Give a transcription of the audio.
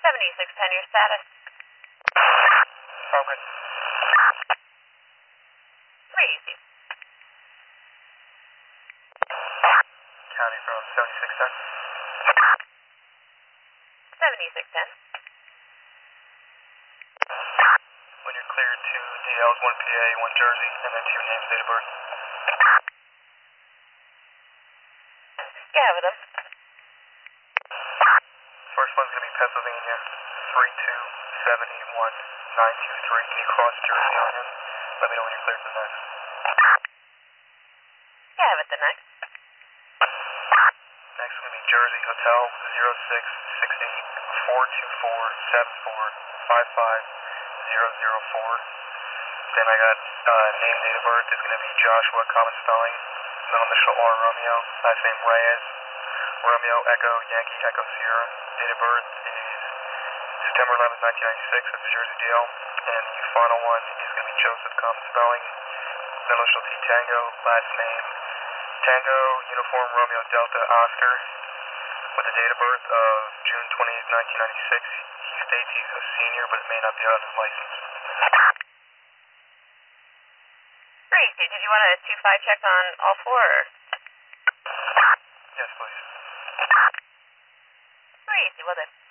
7610, your status? Affirmative. 3 easy. County from 7610. 7610. When you're cleared to DLs 1 PA, 1 Jersey, and then to your name, date of birth. Yeah, with them. First one's going to be Pennsylvania, 32781-923. Can you cross Jersey on him? Let me know when you're cleared for the next. Yeah, with the next. Next is going to be Jersey Hotel, 0668-424-74-55-004. Then I got name, date of birth is going to be Joshua, common spelling, middle initial R, Romeo, last name Reyes, Romeo, Echo, Yankee, Echo, Sierra. Date of birth is September 11th, 1996, that's a Jersey deal. And the final one is going to be Joseph, common spelling, middle initial T, Tango, last name Tango, Uniform, Romeo, Delta, Oscar, with the date of birth of June 20th, 1996. He states he's a senior, but it may not be on his license. 3 easy. Did you want a 2-5 check on all 4? Or? Yes, please. 3 easy, well then.